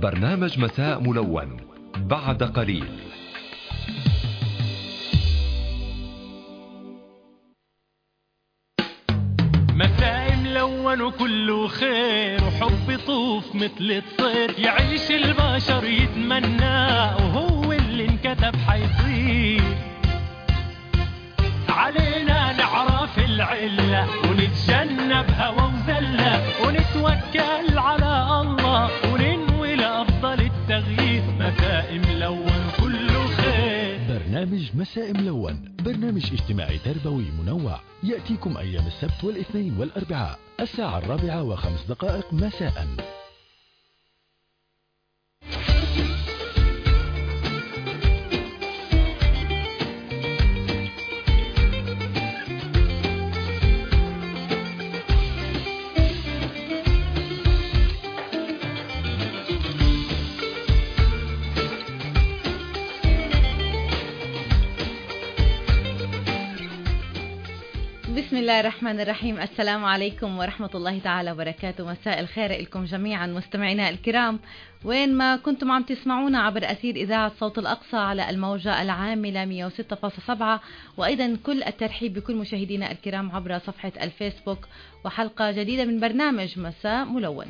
برنامج مساء ملون بعد قليل. مساء ملون وكله خير وحب يطوف مثل الطير، يعيش البشر يتمناه وهو اللي انكتب حيصير. علينا نعرف العلة ونتجنب هوى وزلة ونتوكل على الله وننوي لأفضل التغيير. مساء ملون كله خير. برنامج مساء ملون برنامج اجتماعي تربوي منوع يأتيكم أيام السبت والاثنين والأربعاء الساعة 4:05 مساء. بسم الله الرحمن الرحيم. السلام عليكم ورحمة الله تعالى وبركاته. مساء الخير لكم جميعا مستمعينا الكرام وين ما كنتم عم تسمعونا عبر أثير إذاعة صوت الأقصى على الموجة العاملة 106.7، وأيضا كل الترحيب بكل مشاهدينا الكرام عبر صفحة الفيسبوك وحلقة جديدة من برنامج مساء ملون.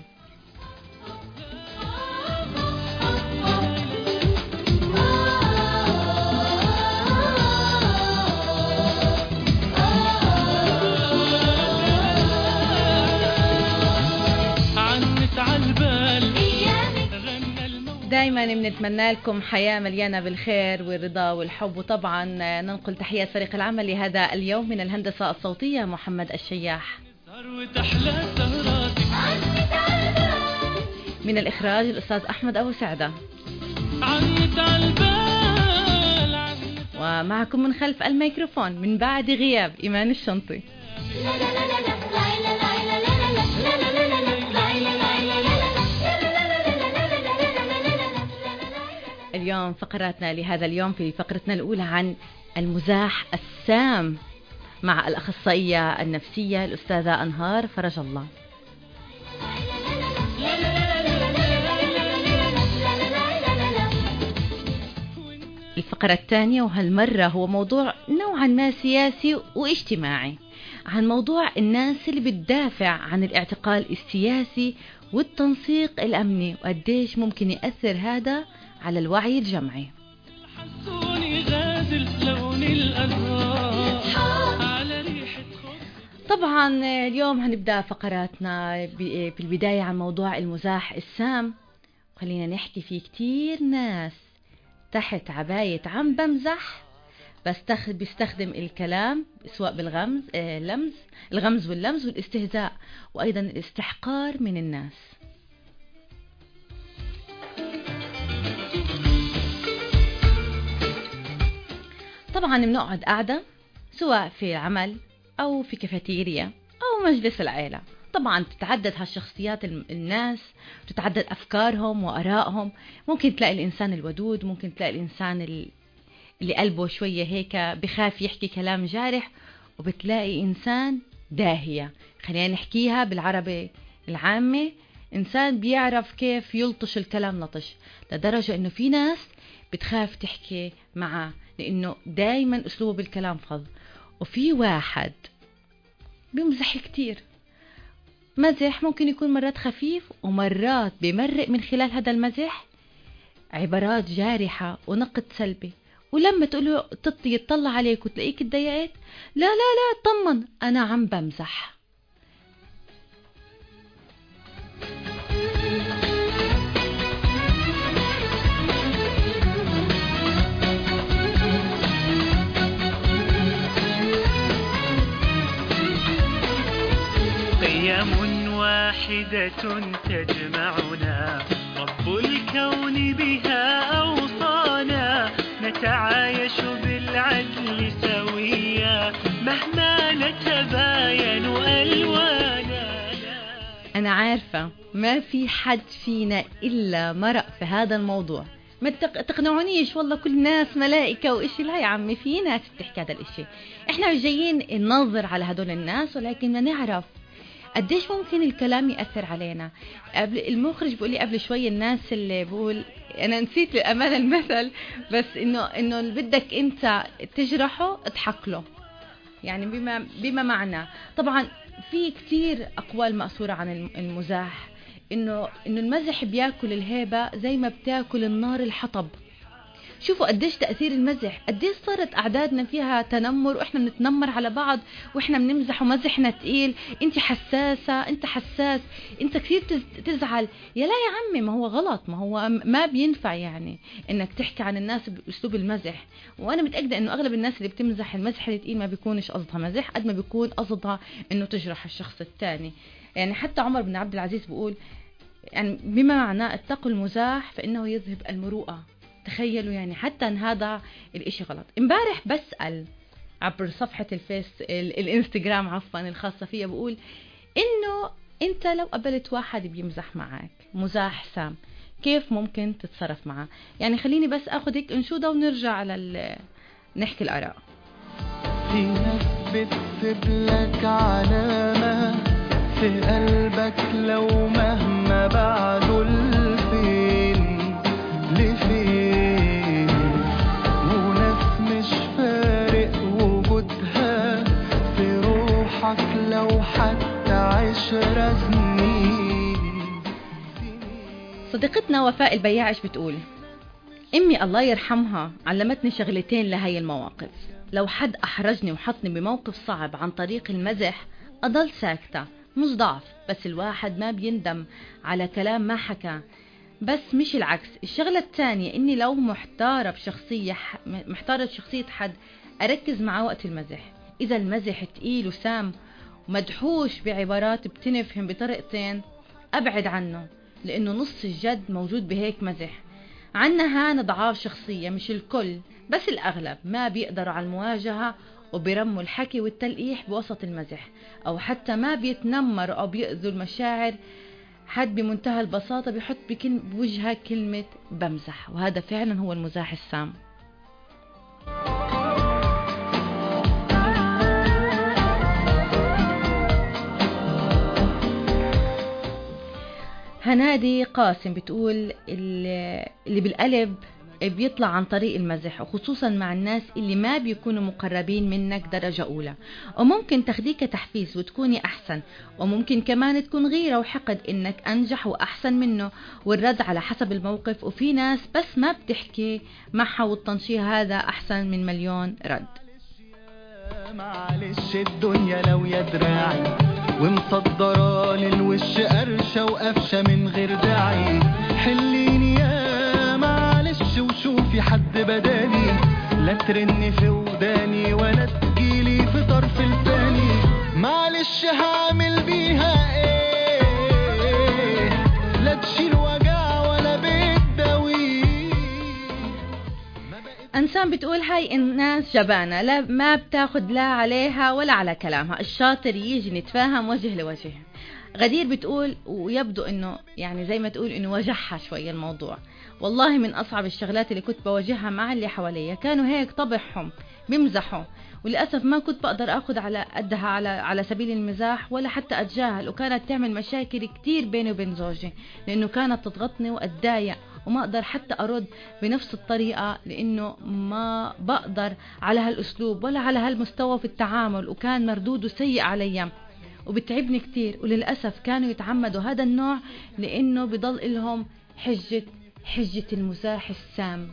دايما بنتمنى لكم حياة مليانة بالخير والرضا والحب، وطبعا ننقل تحيات فريق العمل لهذا اليوم من الهندسة الصوتية محمد الشياح، من الإخراج الأستاذ أحمد أبو سعدة، ومعكم من خلف الميكروفون من بعد غياب إيمان الشنطي. اليوم فقراتنا لهذا اليوم في فقرتنا الأولى عن المزاح السام مع الأخصائية النفسية الأستاذة أنهار فرج الله. الفقرة الثانية وهالمرة هو موضوع نوعا ما سياسي واجتماعي، عن موضوع الناس اللي بتدافع عن الاعتقال السياسي والتنسيق الأمني وقديش ممكن يأثر هذا على الوعي الجمعي. طبعا اليوم هنبدأ فقراتنا في البداية عن موضوع المزاح السام. خلينا نحكي في كتير ناس تحت عباية عم بمزح بس بيستخدم الكلام سواء بالغمز الغمز واللمز والاستهزاء وأيضا الاستحقار من الناس. طبعا بنقعد قاعدة سواء في عمل أو في كافيتيريا أو مجلس العائلة، طبعا تتعدد هالشخصيات الناس، تتعدد أفكارهم وآرائهم. ممكن تلاقي الإنسان الودود، ممكن تلاقي الإنسان اللي قلبه شوية هيك بخاف يحكي كلام جارح، وبتلاقي إنسان داهية، خلينا نحكيها بالعربي العامة، إنسان بيعرف كيف يلطش الكلام لطش، لدرجة إنه في ناس بتخاف تحكي معه لأنه دايما أسلوبه بالكلام فظ. وفي واحد بيمزح كتير، مزح ممكن يكون مرات خفيف ومرات بيمرق من خلال هذا المزح عبارات جارحة ونقد سلبي، ولما تقوله يطلع عليك وتلاقيك اتضايقت، لا لا لا اطمن أنا عم بمزح. قيم واحدة تجمعنا، رب الكون بها أوصانا، نتعايش بالعدل سويا مهما نتباين ألوانا. أنا عارفة ما في حد فينا إلا مرق في هذا الموضوع، ما تقنعونيش والله كل الناس ملائكة وإشي، لا يا عمي في ناس بتحكي هذا الإشي. إحنا مش جايين ننظر على هدول الناس، ولكن ما نعرف قديش ممكن الكلام يأثر علينا. قبل المخرج بيقول لي قبل شوي الناس اللي بقول، أنا نسيت للأمانة المثل، بس إنه اللي بدك أنت تجرحه اضحك له، يعني بما معنى. طبعا في كتير أقوال مأثورة عن المزاح، إنه المزح بياكل الهيبة زي ما بتاكل النار الحطب. شوفوا قديش تأثير المزح، قديش صارت أعدادنا فيها تنمر، وإحنا بنتنمر على بعض وإحنا بنمزح ومزحنا تقيل. أنت حساسة، أنت حساس، أنت كثير تزعل. يا لا يا عمي، ما هو غلط، ما هو ما بينفع يعني إنك تحكي عن الناس بأسلوب المزح. وأنا متأكدة إنه أغلب الناس اللي بتمزح المزح التقيل ما بيكونش قصدها مزح قد ما بيكون قصدها إنه تجرح الشخص الثاني. يعني حتى عمر بن عبد العزيز بيقول يعني بما معناه اتقوا المزاح فإنه يذهب المروءة. تخيلوا يعني حتى ان هذا الاشي غلط. امبارح بسأل عبر صفحة الانستغرام الخاصة فيها، بقول انه انت لو قابلت واحد بيمزح معك مزاح سام، كيف ممكن تتصرف معه؟ يعني خليني بس اخذ هيك انشودة ونرجع على نحكي الآراء. في ناس بتسيب لك علامة في قلبك لو مهما بعدوا لفين لفين، وناس مش فارق وجودها في روحك لو حتى 10 سنين. صديقتنا وفاء البياعش بتقول امي الله يرحمها علمتني شغلتين لهي المواقف. لو حد احرجني وحطني بموقف صعب عن طريق المزح اضل ساكتة، مش ضعف، بس الواحد ما بيندم على كلام ما حكى، بس مش العكس. الشغلة الثانية اني لو محتارة بشخصية حد اركز معه وقت المزح. اذا المزح تقيل وسام ومدحوش بعبارات بتنفهم بطريقتين ابعد عنه، لانه نص الجد موجود بهيك مزح. عنا هان ضعاف شخصية، مش الكل بس الأغلب ما بيقدروا على المواجهة وبيرموا الحكي والتلقيح بوسط المزح، أو حتى ما بيتنمروا أو بيأذوا المشاعر حد بمنتهى البساطة بيحط بوجهها كلمة بمزح، وهذا فعلا هو المزاح السام. هنادي قاسم بتقول اللي بالقلب بيطلع عن طريق المزح، وخصوصا مع الناس اللي ما بيكونوا مقربين منك درجة أولى، وممكن تخديك تحفيز وتكوني أحسن، وممكن كمان تكون غيرة وحقد إنك أنجح وأحسن منه، والرد على حسب الموقف. وفي ناس بس ما بتحكي معها والتنشير هذا أحسن من مليون رد. معلش الدنيا لو يا دراعي ومصدراني الوش قرشة وقفشة من غير داعي، حليني يا معلش وشوفي حد بدالي، لا ترني في وداني ولا تجيلي في طرف لساني، معلش هعمل بيها ايه، لا تشيل وجع ولا بتداوي. انسان بتقول هاي الناس جبانة، لا ما بتاخد لا عليها ولا على كلامها، الشاطر يجي نتفاهم وجه لوجه. غدير بتقول ويبدو انه يعني زي ما تقول انه وجعها شوية الموضوع. والله من اصعب الشغلات اللي كنت بواجهها مع اللي حواليا كانوا هيك طبعهم بيمزحوا، وللأسف ما كنت بقدر أخذ على قدها على سبيل المزاح ولا حتى أتجاهل، وكانت تعمل مشاكل كتير بيني وبين زوجي، لأنه كانت تضغطني وأتضايق وما أقدر حتى أرد بنفس الطريقة، لأنه ما بقدر على هالأسلوب ولا على هالمستوى في التعامل، وكان مردوده سيء علي وبتعبني كتير. وللأسف كانوا يتعمدوا هذا النوع لأنه بضل لهم حجة المزاح السام.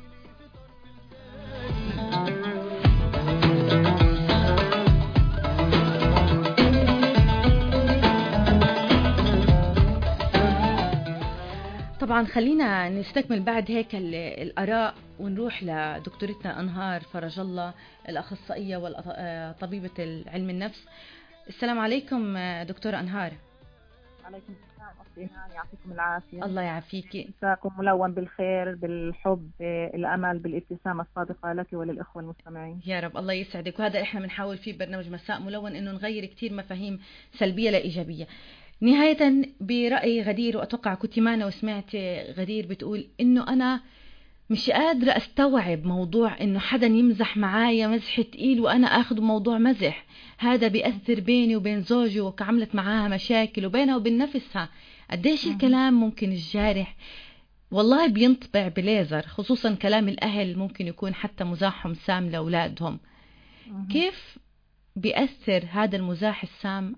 طبعا خلينا نستكمل بعد هيك الآراء ونروح لدكتورتنا أنهار فرج الله، الأخصائية والطبيبة علم النفس. السلام عليكم دكتورة أنهار. عليكم السلام أختي إيمان، يعطيكم العافية. الله يعافيكي. مساكم ملون بالخير بالحب الأمل بالابتسامة الصادقة لك وللإخوة المستمعين. يا رب الله يسعدك. وهذا إحنا بنحاول فيه برنامج مساء ملون إنه نغير كتير مفاهيم سلبية لإيجابية. نهاية برأي غدير، وأتوقع كنت معنا وسمعت غدير بتقول إنه أنا مش قادرة استوعب موضوع انه حدا يمزح معايا مزح تقيل وانا اخذ موضوع مزح. هذا بيأثر بيني وبين زوجي وعملت معاها مشاكل وبينها وبين نفسها. قديش الكلام ممكن الجارح والله بينطبع بليزر، خصوصا كلام الأهل ممكن يكون حتى مزاحهم سام لأولادهم. كيف بيأثر هذا المزاح السام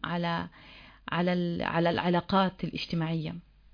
على العلاقات الاجتماعية؟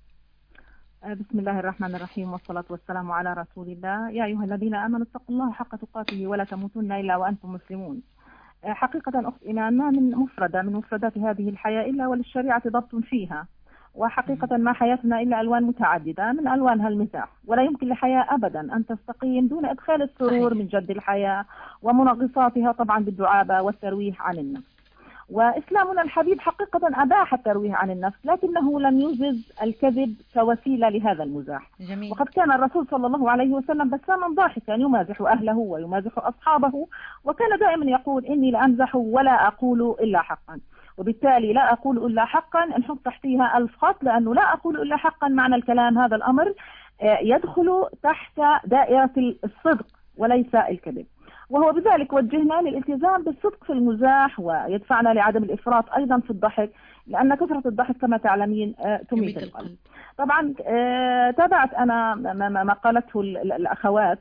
بسم الله الرحمن الرحيم، والصلاة والسلام على رسول الله. يا أيها الذين آمنوا اتقوا الله حق تقاته ولا تموتن إلا وأنتم مسلمون. حقيقة أخت إيمان، ما من مفردة من مفردات هذه الحياة إلا وللشريعة ضبط فيها، وحقيقة ما حياتنا إلا ألوان متعددة، من ألوانها المزاح، ولا يمكن للحياة أبدا أن تستقيم دون إدخال السرور من جد الحياة ومنغصاتها طبعا بالدعابة والترويح عن النفس. وإسلامنا الحبيب حقيقة أباح الترويح عن النفس، لكنه لم يجز الكذب كوسيلة لهذا المزاح. جميل. وقد كان الرسول صلى الله عليه وسلم بساما ضاحكا يمازح أهله ويمازح أصحابه، وكان دائما يقول إني لأمزح ولا أقول إلا حقا. وبالتالي لا أقول إلا حقا نحط تحتها 1000 خط، لأنه لا أقول إلا حقا معنى الكلام هذا الأمر يدخل تحت دائرة الصدق وليس الكذب، وهو بذلك وجهنا للالتزام بالصدق في المزاح، ويدفعنا لعدم الإفراط أيضا في الضحك، لأن كثرة الضحك كما تعلمين تميت القلب. طبعا تابعت أنا ما قالته الأخوات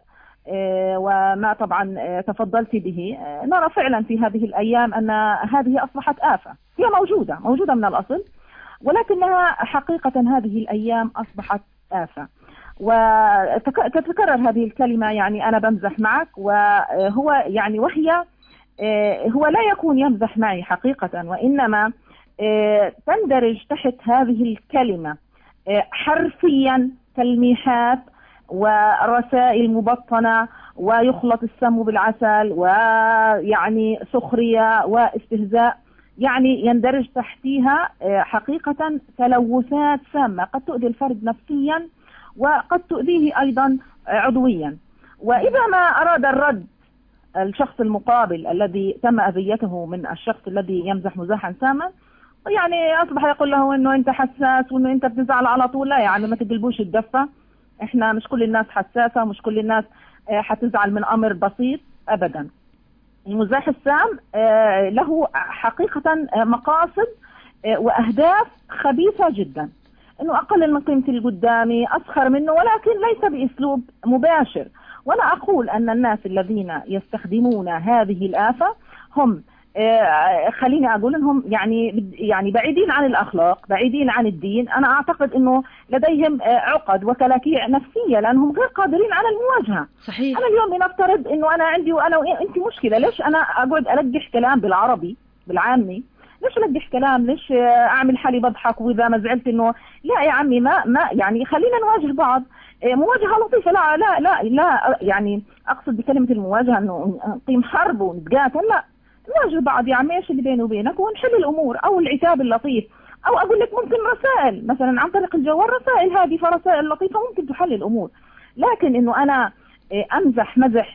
وما طبعا تفضلت به. نرى فعلا في هذه الأيام أن هذه أصبحت آفة، هي موجودة من الأصل، ولكنها حقيقة هذه الأيام أصبحت آفة. وتتكرر هذه الكلمة، يعني أنا بمزح معك، وهو يعني هو لا يكون يمزح معي حقيقة، وإنما تندرج تحت هذه الكلمة حرفيا تلميحات ورسائل مبطنة، ويخلط السم بالعسل، ويعني سخرية واستهزاء، يعني يندرج تحتها حقيقة تلوثات سامة قد تؤذي الفرد نفسيا وقد تؤذيه أيضا عضويا. وإذا ما أراد الرد الشخص المقابل الذي تم أذيته من الشخص الذي يمزح مزاحا ساما، يعني أصبح يقول له إنه أنت حساس وإنه أنت بتزعل على طول. لا يعني ما تقلبوش الدفة، إحنا مش كل الناس حساسة ومش كل الناس حتزعل من أمر بسيط أبدا. المزاح السام له حقيقة مقاصد وأهداف خبيثة جدا، إنه أقلل من قيمة اللي قدامي، أسخر منه، ولكن ليس بأسلوب مباشر. وأنا أقول أن الناس الذين يستخدمون هذه الآفة هم خليني أقول أنهم يعني بعيدين عن الأخلاق، بعيدين عن الدين. أنا أعتقد أنه لديهم عقد وكلاكيع نفسية، لأنهم غير قادرين على المواجهة. صحيح. أنا اليوم لنفترض أنه أنا عندي وأنا وأنت مشكلة، ليش أنا أقعد ألقح كلام بالعربي بالعامي؟ ليش ألقح كلام؟ ليش أعمل حالي بضحك وإذا ما زعلت إنه لا يا عمي ما يعني خلينا نواجه بعض مواجهة لطيفة. لا لا لا لا يعني أقصد بكلمة المواجهة إنه نقيم حرب ونتقاتل، لا، نواجه بعض يا عمي، إيش اللي بيني وبينك ونحل الأمور، أو العتاب اللطيف، أو أقول لك ممكن رسائل مثلا عن طريق الجوال، رسائل هادفة، رسائل لطيفة ممكن تحل الأمور. لكن إنه أنا أمزح مزح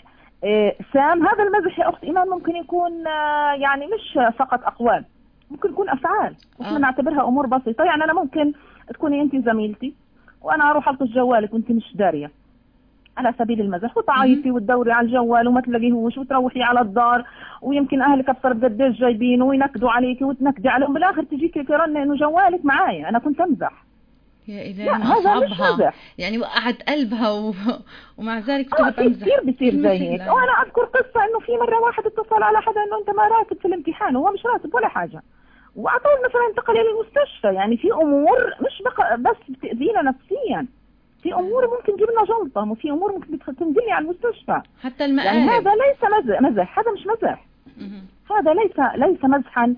سام، هذا المزح يا أخت إيمان ممكن يكون يعني مش فقط أقوال، ممكن يكون أفعال، وإحنا نعتبرها أمور بسيطة. يعني أنا ممكن تكوني أنت زميلتي وأنا أروح ألقش جوالك وأنت مش دارية على سبيل المزح، وتعيطي وتدوري على الجوال وما تلاقيهوش، وتروحي على الدار ويمكن أهلك أبصر قديش جايبينه وينكدوا عليكي وتنكدي عليهم، بالآخر تجيكي ترن إنه جوالك معايا أنا كنت أمزح. يا إلهي أصعبها، يعني وقعت قلبها ومع ذلك كثير بيصير زي هيك. وأنا أذكر قصة إنه في مرة واحد اتصل على حدا إنه أنت ما راتب في الامتحان، وهو مش راتب ولا حاجة، وعطول مثلا انتقل إلى المستشفى. يعني في أمور مش بس بتأذينا نفسيا، في أمور ممكن تجيب لنا جلطة، وفي أمور ممكن تنزلني على المستشفى. حتى المقالب، يعني هذا ليس مزح، هذا مش مزح، هذا ليس مزحا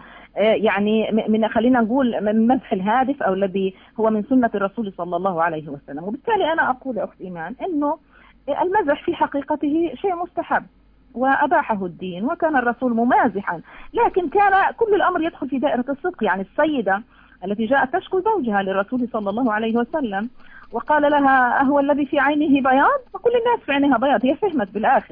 يعني من خلينا نقول من مزح الهادف أو الذي هو من سنة الرسول صلى الله عليه وسلم. وبالتالي أنا أقول يا أخت إيمان إنه المزح في حقيقته شيء مستحب وأباحه الدين، وكان الرسول ممازحا، لكن كان كل الأمر يدخل في دائرة الصدق. يعني السيدة التي جاءت تشكو زوجها للرسول صلى الله عليه وسلم وقال لها أهو الذي في عينه بياض؟ فكل الناس في عينها بياض، هي فهمت بالآخر.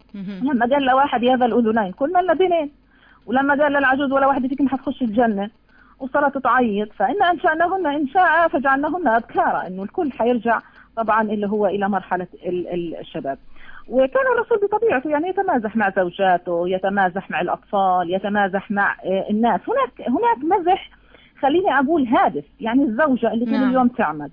لما قال لواحد يا ذا الأذنين كنا اللبنين، ولما قال للعجوز ولا واحدة فيكم حتخش الجنة، وصارت تعيط، فإن أنشأناهن إن شاء فجعلناهن أبكارا، إنه الكل حيرجع طبعا اللي هو إلى مرحلة الشباب. وكان الرسول بطبيعته يعني يتمازح مع زوجاته، يتمازح مع الأطفال، يتمازح مع الناس. هناك مزح خليني أقول هادف، يعني الزوجة اللي طول اليوم تعمل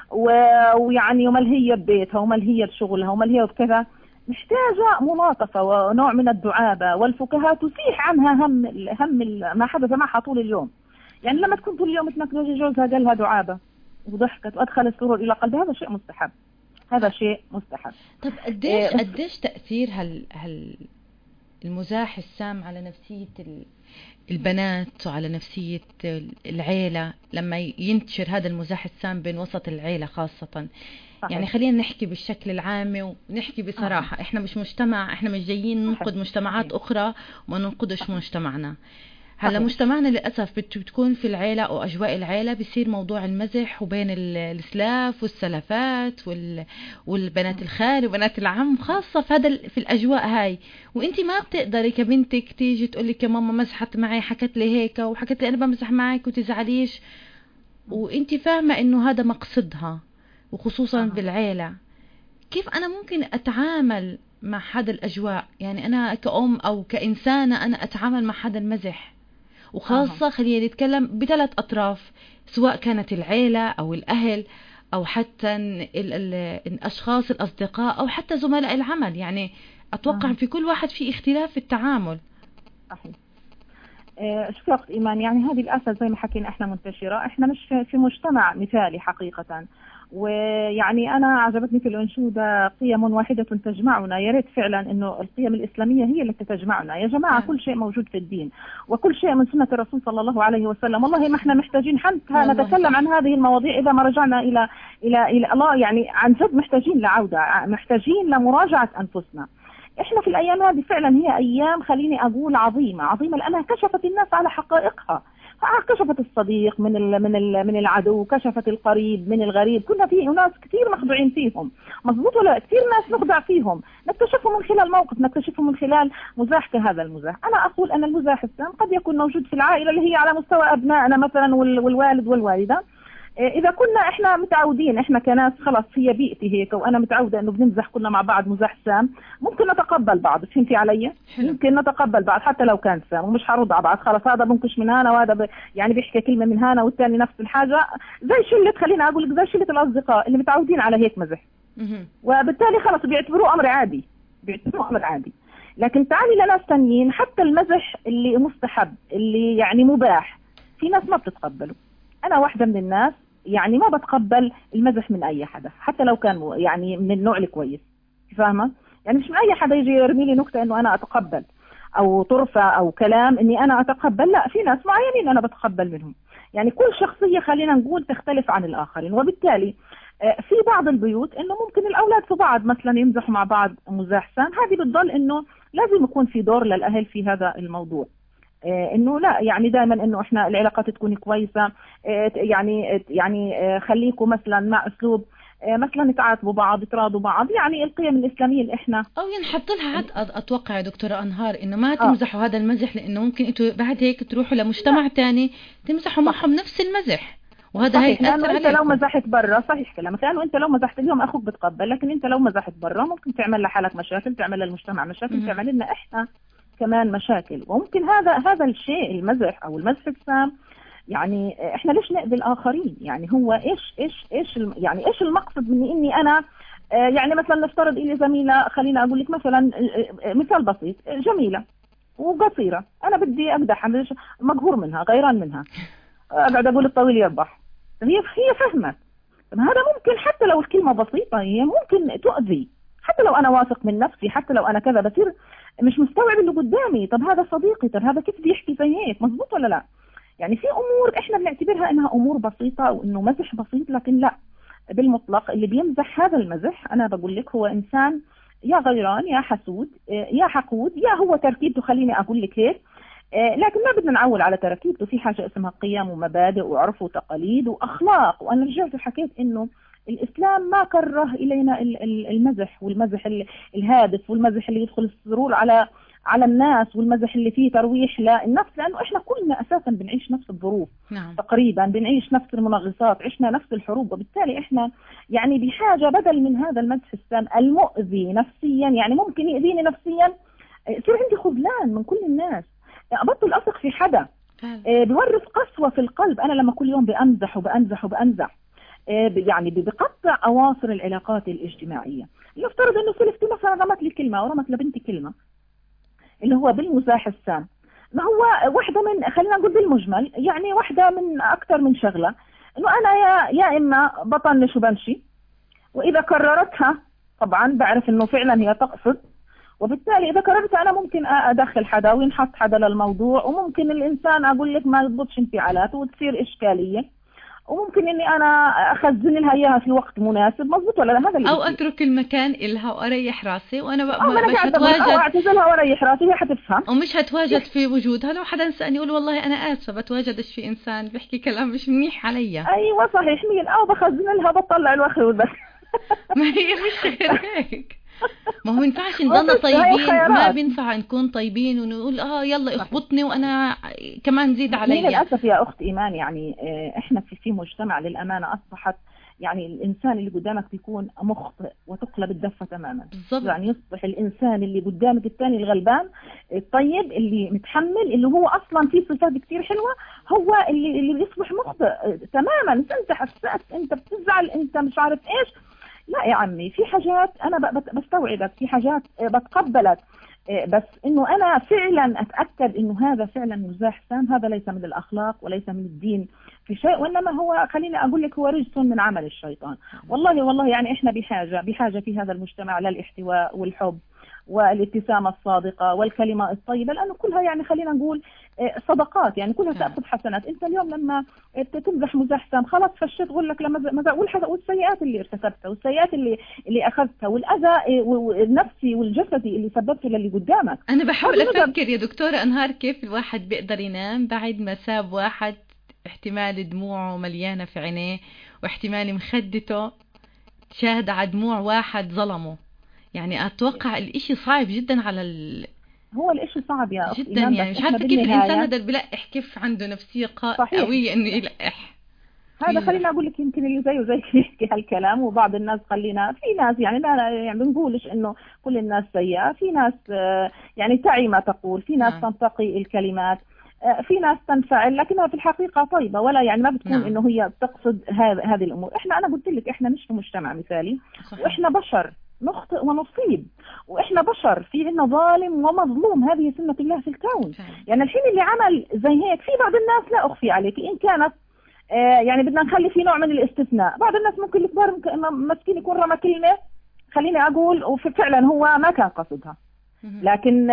ويعني وملهية ببيتها وملهية بشغلها وملهية بكذا، محتاجة ملاطفة ونوع من الدعابة والفكاهة تزيح عنها هم ما حدث معها طول اليوم. يعني لما تكون طول اليوم تنكد جوزها قال لها دعابة وضحكت وأدخل السرور إلى قلبها، هذا شيء مستحب، هذا شيء مستحب. طب قديش تأثير المزاح السام على نفسية البنات وعلى نفسية العيلة لما ينتشر هذا المزاح السام بين وسط العيلة خاصة؟ صحيح. يعني خلينا نحكي بالشكل العام ونحكي بصراحة. احنا مش مجتمع، احنا مش جايين ننقد مجتمعات اخرى وما ننقدش مجتمعنا. هلا مجتمعنا للأسف بتكون في العيلة أو أجواء العيلة بيصير موضوع المزح وبين السلاف والسلفات والبنات الخال وبنات العم، خاصة في الأجواء هاي. وإنتي ما بتقدري كبنتك تيجي تقولك يا ماما مزحت معي، حكت لي هيك وحكت لي أنا بمزح معك وتزعليش، وإنتي فاهمة إنه هذا مقصدها، وخصوصا بالعيلة. كيف أنا ممكن أتعامل مع هذا الأجواء؟ يعني أنا كأم أو كإنسانة أنا أتعامل مع هذا المزح، وخاصة خلينا نتكلم بثلاث أطراف، سواء كانت العيلة أو الأهل أو حتى الأشخاص الأصدقاء أو حتى زملاء العمل. يعني أتوقع في كل واحد في اختلاف في التعامل. صحيح. شوف أخت إيمان، يعني هذه الآفة زي ما حكينا إحنا منتشرة، إحنا مش في مجتمع مثالي حقيقة. ويعني أنا عجبتني في الأنشودة قيم واحدة تجمعنا. يا ريت فعلا إنه القيم الإسلامية هي اللي تجمعنا يا جماعة. كل شيء موجود في الدين وكل شيء من سنة الرسول صلى الله عليه وسلم. والله ما إحنا محتاجين حتى نتكلم عن هذه المواضيع إذا ما رجعنا إلى الله. يعني عن جد محتاجين لعودة، محتاجين لمراجعة أنفسنا. إحنا في الأيام هذه فعلا هي أيام خليني أقول عظيمة لأنها كشفت الناس على حقائقها. كشفت الصديق من العدو، كشفت القريب من الغريب. كنا في ناس كثير مخدوعين فيهم، مضبوط ولا كثير ناس نخدع فيهم، نكتشفه من خلال موقف، نكتشفه من خلال مزاح كهذا المزاح. أنا أقول أن المزاح السام قد يكون موجود في العائلة اللي هي على مستوى أبنائنا مثلا والوالد والوالدة. إذا كنا إحنا متعودين، إحنا كناس خلاص هي بيئتي هيك وأنا متعودة إنه بنمزح كلنا مع بعض مزاح سام، ممكن نتقبل بعض. فهمتي علي؟ ممكن نتقبل بعض حتى لو كان سام، ومش حرض على بعض. خلاص هذا بنكش من هنا وهذا يعني بيحكي كلمة من هنا والثاني نفس الحاجة، زي شلة، خلينا أقول لك زي شلة الأصدقاء اللي متعودين على هيك مزح. وبالتالي خلاص بيعتبروه أمر عادي، لكن تعالي لناس ثانيين حتى المزح اللي مستحب اللي يعني مباح في ناس ما بتتقبله. أنا واحدة من الناس يعني ما بتقبل المزح من أي حدا حتى لو كان يعني من النوع الكويس، فاهمة؟ يعني مش من أي حدا يجي يرمي لي نكتة إنه أنا أتقبل أو طرفة أو كلام إني أنا أتقبل. لا، في ناس معينين أنا بتقبل منهم. يعني كل شخصية خلينا نقول تختلف عن الآخرين. وبالتالي في بعض البيوت إنه ممكن الأولاد في بعض مثلا يمزحوا مع بعض مزاح سام، هذه بتضل إنه لازم يكون في دور للأهل في هذا الموضوع. انه لا يعني دائما انه احنا العلاقات تكون كويسه. يعني خليكم مثلا مع اسلوب مثلا تعاتبوا بعض، تراضوا بعض، يعني القيم الاسلاميه اللي احنا او نحط لها عد. اتوقع يا دكتوره انهار انه ما تمزحوا هذا المزح، لانه ممكن انتوا بعد هيك تروحوا لمجتمع ثاني تمزحوا معهم نفس المزح، وهذا هيك ياثر عليكم. انت لو مزحت برا صحيح كلامك، لانه انت لو مزحت اليوم اخوك بتقبل، لكن انت لو مزحت برا ممكن تعمل لحالك مشاكل، تعمل للمجتمع مشاكل، تعمل لنا احنا كمان مشاكل. وممكن هذا الشيء المزح او المزح السام، يعني احنا ليش نأذي الاخرين؟ يعني هو ايش المقصد من اني انا يعني مثلا نفترض لي زميله، خلينا اقول لك مثلا مثال بسيط، جميله وقصيره، انا بدي اقدح مقهور منها، غيران منها، اقعد اقول الطويل يربح. هي فهمت. هذا ممكن حتى لو الكلمه بسيطه هي ممكن تؤذي، حتى لو انا واثق من نفسي، حتى لو انا كذا، بصير مش مستوعب اللي قدامي. طب هذا صديقي، طب هذا كيف بيحكي زي هيك؟ مظبوط ولا لا؟ يعني في امور احنا بنعتبرها انها امور بسيطه وانه مزح بسيط، لكن لا، بالمطلق اللي بيمزح هذا المزح انا بقول لك هو انسان يا غيران يا حسود يا حقود، يا هو تركيبته، خليني اقول لك هيك. لكن ما بدنا نعول على تركيبته. في حاجه اسمها قيم ومبادئ وعرف وتقاليد واخلاق. وانا رجعت وحكيت انه الإسلام ما كره إلينا المزح، والمزح الهادف، والمزح اللي يدخل السرور على الناس والمزح اللي فيه ترويح للنفس، لانه احنا كلنا اساسا بنعيش نفس الظروف. نعم. تقريبا بنعيش نفس المنغصات، عشنا نفس الحروب، وبالتالي احنا يعني بحاجة بدل من هذا المدح السام المؤذي نفسيا، يعني ممكن يؤذيني نفسيا، يصير عندي خذلان من كل الناس، أبطل أثق في حدا، بورث قسوة في القلب. أنا لما كل يوم بأمزح وبأنزح وبأنزح يعني بقطع أواصر العلاقات الاجتماعية. يفترض أنه سلفتي مثلا رمت لي كلمة ورمت لبنتي كلمة، اللي هو بالمزاح السام، ما هو واحدة من، خلينا نقول بالمجمل، يعني واحدة من أكثر من شغلة، إنه أنا يا إما بطنش وبمشي، وإذا كررتها طبعا بعرف إنه فعلا هي تقصد، وبالتالي إذا كررتها أنا ممكن أدخل حدا وينحط حدا للموضوع، وممكن الإنسان أقول لك ما يضبطش انفعالاته وتصير إشكالية، وممكن إني أنا أخزن لها إياها في وقت مناسب. مظبوط ولا لا؟ هذا اللي أو بيصير. أترك المكان إلها وأريح راسي، وأنا مش هتواجد، أو أعتزلها وأريح راسي، هي حتفهم ومش هتواجد في وجودها. لو حدا سألني يقول والله أنا آسفة بتواجدش في إنسان بيحكي كلام مش منيح علي. أيوة صحيح، مين أو بخزن لها بطلع الوخر وبس. ما هي مش غير هيك. ما هو ينفعش نضلنا طيبين، ما بينفع نكون طيبين ونقول يلا اخبطني وانا كمان زيد علي. للاسف يا اخت ايمان، يعني احنا في مجتمع للامانه اصبحت يعني الانسان اللي قدامك بيكون مخطئ وتقلب الدفه تماما. بالضبط. يعني يصبح الانسان اللي قدامك الثاني الغلبان الطيب اللي متحمل، اللي هو اصلا فيه صفات كتير حلوه، هو اللي بيصبح مخطئ تماما. انت حساس، انت بتزعل، انت مش عارف ايش. لا يا عمي، في حاجات أنا بستوعبك، في حاجات بتقبلك، بس إنه أنا فعلا أتأكد إنه هذا فعلا مزاح سام، هذا ليس من الأخلاق وليس من الدين في شيء، وإنما هو، خليني أقول لك، هو رجس من عمل الشيطان. والله يعني إحنا بحاجة في هذا المجتمع للاحتواء والحب والابتسامة الصادقة والكلمة الطيبة، لأنه كلها يعني خلينا نقول صدقات، يعني كلها تأخذ حسنات. أنت اليوم لما تمزح مزاح سام خلاص فشت تقول لك لما والسيئات اللي ارتكبتها والسيئات اللي أخذتها والأذى النفسي والجسدي اللي سببته للي قدامك. أنا بحاول أفكر يا دكتورة أنهار كيف الواحد بيقدر ينام بعد ما ساب واحد احتمال دموعه مليانة في عينيه، واحتمال مخدته تشاهد على دموع واحد ظلمه. يعني أتوقع الإشي صعب جدا على هو الإشي صعب يا أختي جدا، يعني مش عارفة كيف الإنسان هذا بيلقح، كيف عنده نفسية قوية إنه يلقح. هذا خلينا أقول لك، يمكن اللي زيه يحكي هالكلام، وبعض الناس في ناس يعني لا يعني بنقولش إنه كل الناس سيئة، في ناس يعني تعي ما تقول، في ناس تنتقي الكلمات، في ناس تنفعل لكنها في الحقيقة طيبة، ولا يعني ما بتكون إنه هي تقصد هذه الأمور. أنا قلت لك إحنا مش في مجتمع مثالي، وإحنا بشر نخطئ ونصيب، وإحنا بشر، في عنا ظالم ومظلوم، هذه سنة الله في الكون. يعني الحين اللي عمل زي هيك في بعض الناس، لا أخفي عليك، إن كانت يعني بدنا نخلي في نوع من الاستثناء، بعض الناس ممكن الكبار مسكين يكون رمى كلمة، خليني أقول وفعلا هو ما كان قصدها، لكن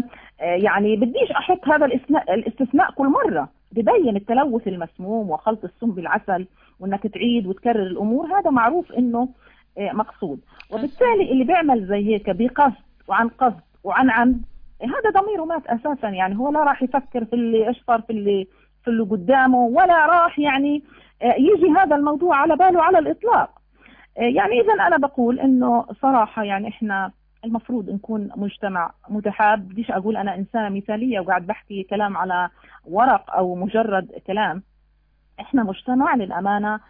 يعني بديش أحط هذا الاستثناء كل مرة. ببين التلوث المسموم وخلط السم بالعسل، وإنك تعيد وتكرر الأمور، هذا معروف إنه مقصود. وبالتالي اللي بيعمل زي هيك بقصد وعن قصد وعن عمد، هذا ضميره مات أساسا. يعني هو لا راح يفكر في اللي اشطر في اللي قدامه، ولا راح يعني يجي هذا الموضوع على باله على الإطلاق. يعني إذا أنا بقول إنه صراحة يعني إحنا المفروض نكون مجتمع متحاب. بديش أقول أنا إنسانة مثالية وقاعد بحكي كلام على ورق أو مجرد كلام. إحنا مجتمع للأمانة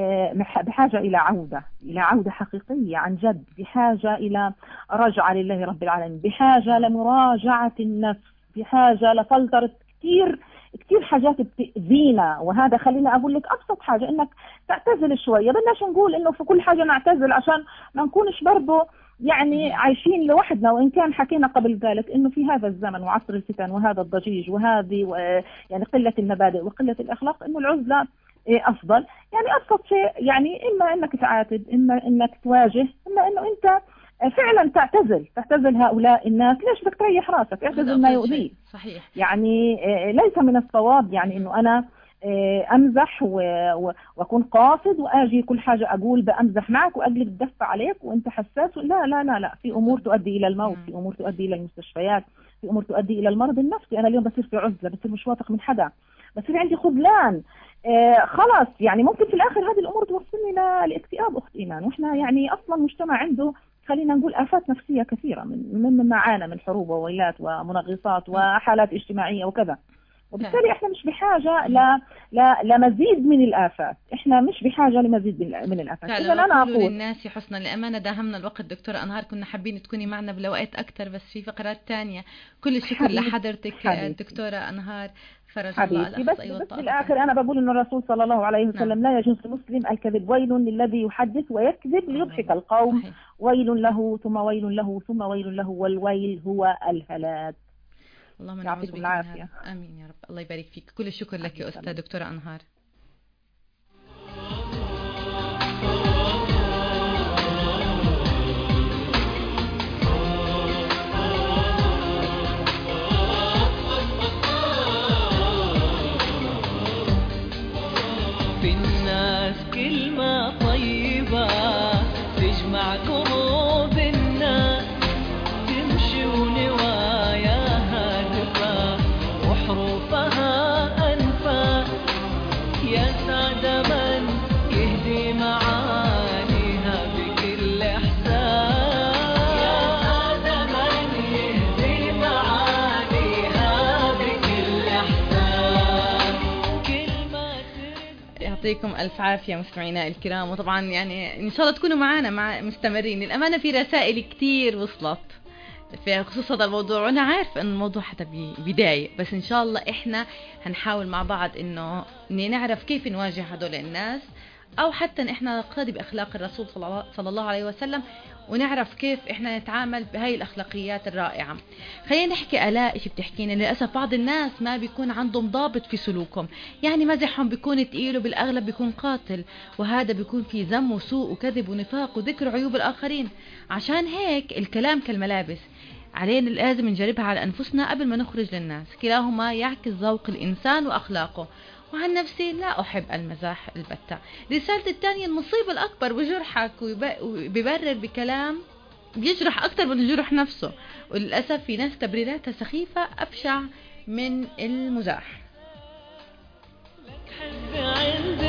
بحاجة إلى عودة حقيقية عن جد، بحاجة إلى رجعة لله رب العالمين، بحاجة لمراجعة النفس، بحاجة لفلترة كتير حاجات بتأذينا. وهذا خلينا أقول لك أبسط حاجة، إنك تعتزل شوية. بدناش نقول إنه في كل حاجة نعتزل عشان ما نكونش برضو يعني عايشين لوحدنا، وإن كان حكينا قبل ذلك إنه في هذا الزمن وعصر الفتن وهذا الضجيج وهذه يعني قلة المبادئ وقلة الأخلاق، إنه العزلة أفضل. يعني أبسط شيء، يعني إما إنك تعاتب، إما إنك تواجه، إما إنه أنت فعلا تعتزل هؤلاء الناس. ليش بدك تريح راسك؟ اعتزل ما يؤذيك. صحيح. يعني ليس من الصواب يعني إنه أنا أمزح وأكون قاصد وأجي كل حاجة أقول بأمزح معك وأقلب الدفة عليك وأنت حساس. لا لا لا لا، في أمور تؤدي إلى الموت، في أمور تؤدي إلى المستشفيات، في أمور تؤدي إلى المرض النفسي. أنا اليوم بصير في عزلة، بصير مش واثق من حدا، بصير عندي خذلان، خلاص يعني ممكن في الآخر هذه الأمور توصلني للاكتئاب أخت إيمان. وإحنا يعني أصلا مجتمع عنده خلينا نقول آفات نفسية كثيرة من معانا من حروب وويلات ومنغصات وحالات اجتماعية وكذا. وبالتالي احنا مش بحاجة لمزيد من الآفات، احنا مش بحاجة لمزيد من الآفات. إذا أنا أقول للناس يا حسن الأمانة داهمنا الوقت دكتورة أنهار، كنا حابين تكوني معنا بلوقت أكتر بس في فقرات تانية. كل الشكر لحضرتك دكتورة أنهار، فرج الله الأخصائي بس بالآخر أنا بقول إن الرسول صلى الله عليه وسلم لا يجوز للمسلم الكذب. ويل للذي يحدث ويكذب ليضحك القوم. صحيح. ويل له ثم ويل له ثم ويل له، والويل هو الهلاك. اللهم يعطيكم العافية. آمين يا رب. الله يبارك فيك. كل الشكر لك يا أستاذ دكتورة أنهار. في الناس كلمة طيبة تجمع قلوب الناس، تمشي ونواياها دفا وحروفها أنفاس. يا سعد من يهدي معانيها بكل إحساس، يا سعد من يهدي معانيها بكل إحساس. كلمة يعطيكم ألف عافية مستمعينا الكرام، وطبعا يعني إن شاء الله تكونوا معنا مستمرين. الأمانة في رسائل كتير وصلت في خصوص هذا الموضوع، وأنا عارف أن الموضوع حتى بداية، بس إن شاء الله إحنا هنحاول مع بعض إنه نعرف كيف نواجه هدول الناس، أو حتى إن إحنا نقتدي بأخلاق الرسول صلى الله عليه وسلم، ونعرف كيف إحنا نتعامل بهاي الأخلاقيات الرائعة. خلينا نحكي آلاء إيش بتحكينا. للأسف بعض الناس ما بيكون عندهم ضابط في سلوكهم، يعني مزحهم بيكون تقيل وبالأغلب بيكون قاتل، وهذا بيكون في ذم وسوء وكذب ونفاق وذكر عيوب الآخرين. عشان هيك الكلام كالملابس، علينا لازم نجربها على أنفسنا قبل ما نخرج للناس. كلاهما يعكس ذوق الإنسان وأخلاقه. وعن نفسي لا أحب المزاح البتة. رسالة الثانية، المصيبة الأكبر بجرحك وبيبرر بكلام بيجرح أكتر من الجرح نفسه، وللأسف في ناس تبريراتها سخيفة أبشع من المزاح. عند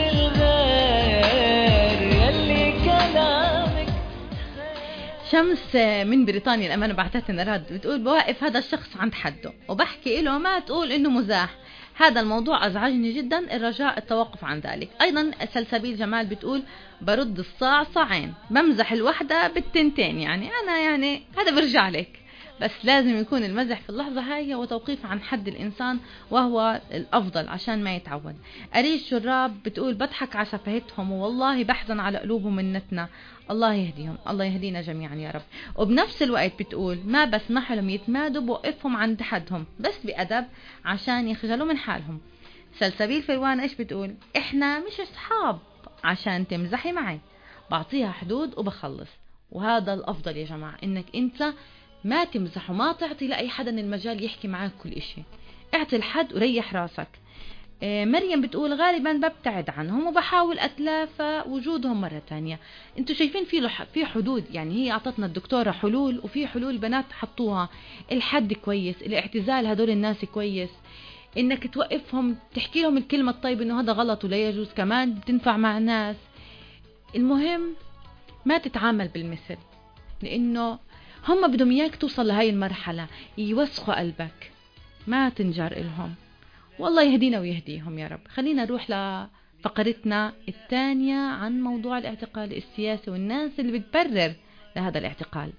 الغير يلي كلامك. شمس من بريطانيا الأمانة بعثت لنا رد بتقول بوقف هذا الشخص عند حده وبحكي له ما تقول إنه مزاح، هذا الموضوع أزعجني جدا، الرجاء التوقف عن ذلك. أيضا سلسبيل جمال بتقول برد الصاع صاعين، بمزح الوحدة بالتنتين. يعني أنا يعني هذا برجع لك، بس لازم يكون المزح في اللحظة هاي وتوقيف عن حد الإنسان وهو الأفضل عشان ما يتعود. أريج شراب بتقول بضحك على سفهتهم والله بحزن على قلوبهم منتنا، الله يهديهم، الله يهدينا جميعا يا رب. وبنفس الوقت بتقول ما بسمح لهم يتمادوا بوقفهم عند حدهم بس بأدب عشان يخجلوا من حالهم. سلسبيل فروان ايش بتقول؟ احنا مش اصحاب عشان تمزحي معي، بعطيها حدود وبخلص. وهذا الأفضل يا جماعة، انك انت ما تمزح وما تعطي لأي حدا المجال يحكي معك كل إشي، اعطي الحد وريح راسك. مريم بتقول غالبا ببتعد عنهم وبحاول أتلافى وجودهم مرة تانية. انتوا شايفين في حدود، يعني هي أعطتنا الدكتورة حلول، وفي حلول بنات حطوها. الحد كويس، الاعتزال هدول الناس كويس، انك توقفهم تحكي لهم الكلمة الطيبة انه هذا غلط ولا يجوز، كمان بتنفع مع الناس. المهم ما تتعامل بالمثل، لانه هم بدهم اياك توصل لهاي المرحلة يوسخوا قلبك، ما تنجر إلهم. والله يهدينا ويهديهم يا رب. خلينا نروح لفقرتنا الثانية عن موضوع الاعتقال السياسي والناس اللي بتبرر لهذا الاعتقال.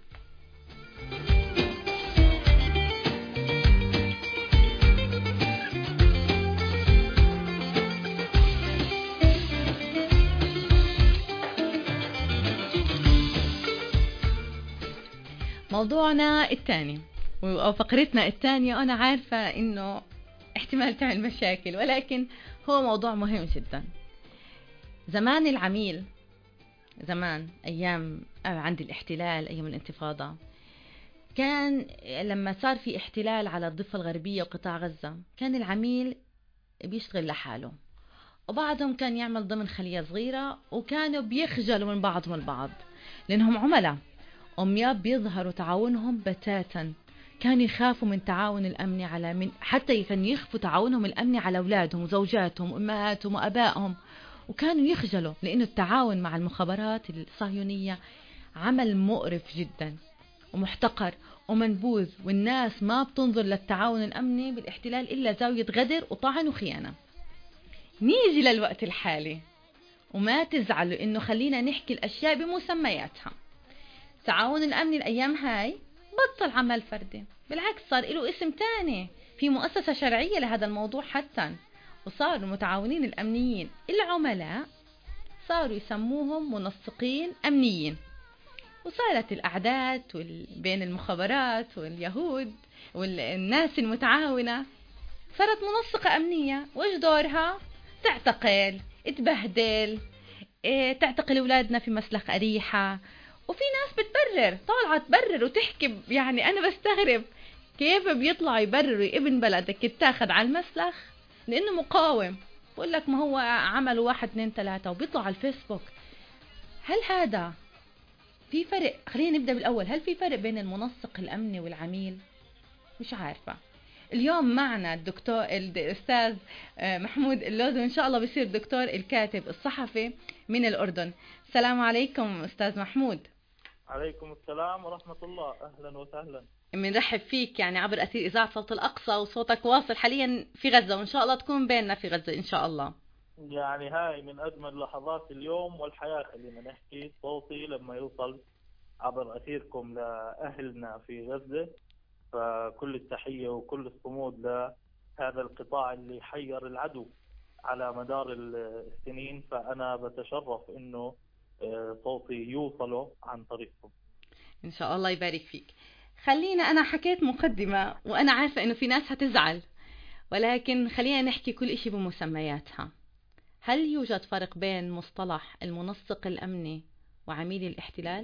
موضوعنا الثاني أو فقرتنا الثانية، أنا عارفة إنه احتمال تعمل مشاكل، ولكن هو موضوع مهم جدا. زمان العميل، زمان أيام عند الاحتلال، أيام الانتفاضة، كان لما صار في احتلال على الضفة الغربية وقطاع غزة، كان العميل بيشتغل لحاله، وبعضهم كان يعمل ضمن خلية صغيرة، وكانوا بيخجلوا من بعضهم البعض لأنهم عملاء، ومياب بيظهروا تعاونهم بتاتا. كانوا يخافوا من تعاون الأمني على حتى كانوا يخفوا تعاونهم الأمني على أولادهم وزوجاتهم وأمهاتهم وأبائهم، وكانوا يخجلوا لأنه التعاون مع المخابرات الصهيونية عمل مقرف جدا ومحتقر ومنبوذ، والناس ما بتنظر للتعاون الأمني بالاحتلال إلا زاوية غدر وطعن وخيانة. نيجي للوقت الحالي، وما تزعلوا إنه خلينا نحكي الأشياء بمسمياتها. التعاون الأمني الأيام هاي بطل عمل فردي، بالعكس صار له اسم تاني، في مؤسسة شرعية لهذا الموضوع حتى، وصاروا المتعاونين الأمنيين العملاء صاروا يسموهم منسقين أمنيين. وصارت الأعداد بين المخابرات واليهود والناس المتعاونة صارت منسقة أمنية، وإيش دورها؟ تعتقل، تبهدل، تعتقل أولادنا في مسلخ أريحة. وفي ناس بتبرر، طالعة تبرر وتحكي، يعني أنا بستغرب كيف بيطلعوا يبرروا ابن بلدك يتاخد على المسلخ لأنه مقاوم، بقول لك ما هو عملوا 1 2 3 وبيطلع على الفيسبوك. هل هذا في فرق؟ خلينا نبدأ بالأول، هل في فرق بين المنسق الأمني والعميل؟ مش عارفة. اليوم معنا الدكتور الأستاذ محمود اللوز، وإن شاء الله بيصير دكتور الكاتب الصحفي من الأردن. السلام عليكم أستاذ محمود. عليكم السلام ورحمة الله، أهلا وسهلا. بنرحب فيك يعني عبر أثير إذاعة صوت الأقصى، وصوتك واصل حاليا في غزة، وإن شاء الله تكون بيننا في غزة إن شاء الله. يعني هاي من أجمل لحظات اليوم والحياة، خلينا نحكي صوتي لما يوصل عبر أثيركم لأهلنا في غزة، فكل التحية وكل الصمود لهذا القطاع اللي حير العدو على مدار السنين، فأنا بتشرف إنه صوتي يوصله عن طريقكم إن شاء الله. يبارك فيك. خلينا، أنا حكيت مقدمة وأنا عارفة إنه في ناس هتزعل، ولكن خلينا نحكي كل إشي بمسمياتها. هل يوجد فرق بين مصطلح المنسق الأمني وعميل الاحتلال؟